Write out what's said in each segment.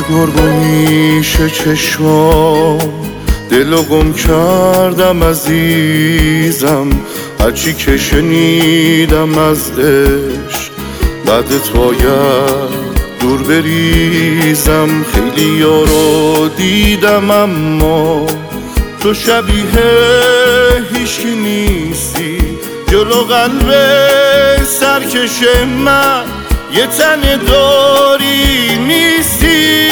گرگ و میشه چشمام، دلو گم کردم عزیزم. هرچی که شنیدم از عشق بعدت باید دور بریزم. خیلی یارو دیدم اما تو شبیه هیچکی نیستی. جلو قلب سرکش من یه تن داری نیستی.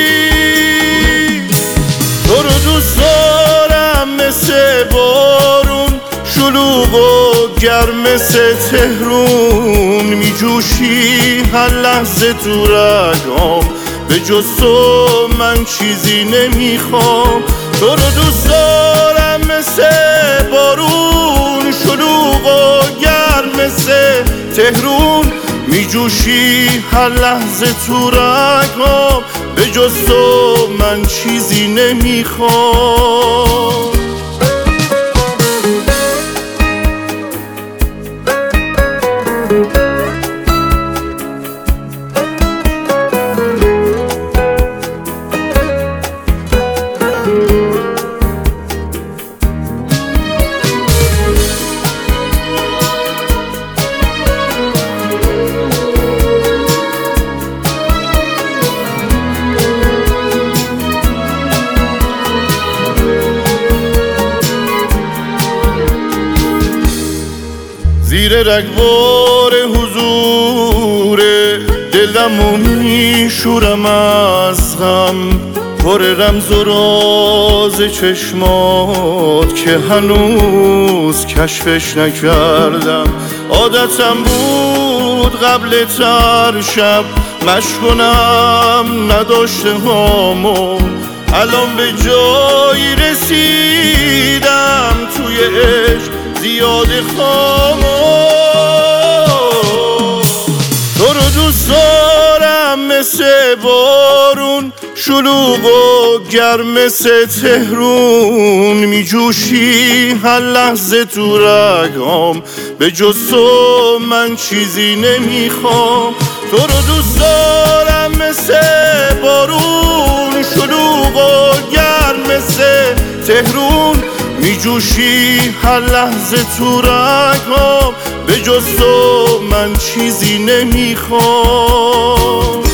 تو رو دوست دارم مثل بارون، شلوغ و گرم مثل تهرون. میجوشی هر لحظه تو رگام، به جز تو من چیزی نمیخوام. تو رو دوست دارم مثل بارون، شلوغ و گرم مثل تهرون. میجوشی هر لحظه تو رگام، به جز تو من چیزی نمیخوام. زیر رگبار حضور دلمو میشورم از غم، پر رمز و راز چشمات که هنوز کشفش نکردم. عادتم بود قبل تر شب مشک کنم نداشته هامو، الان به جایی رسیدم توی عشق زیاد خامو. تو رو دوست دارم مثل بارون، شلوغ و گرم مثل تهرون. میجوشی هر لحظه تو رگام، به جز تو من چیزی نمیخوام. تو رو دوست دارم مثل بارون، شلوغ و گرم مثل تهرون. میجوشی هر لحظه تو رگام، به جز تو من چیزی نمیخوام.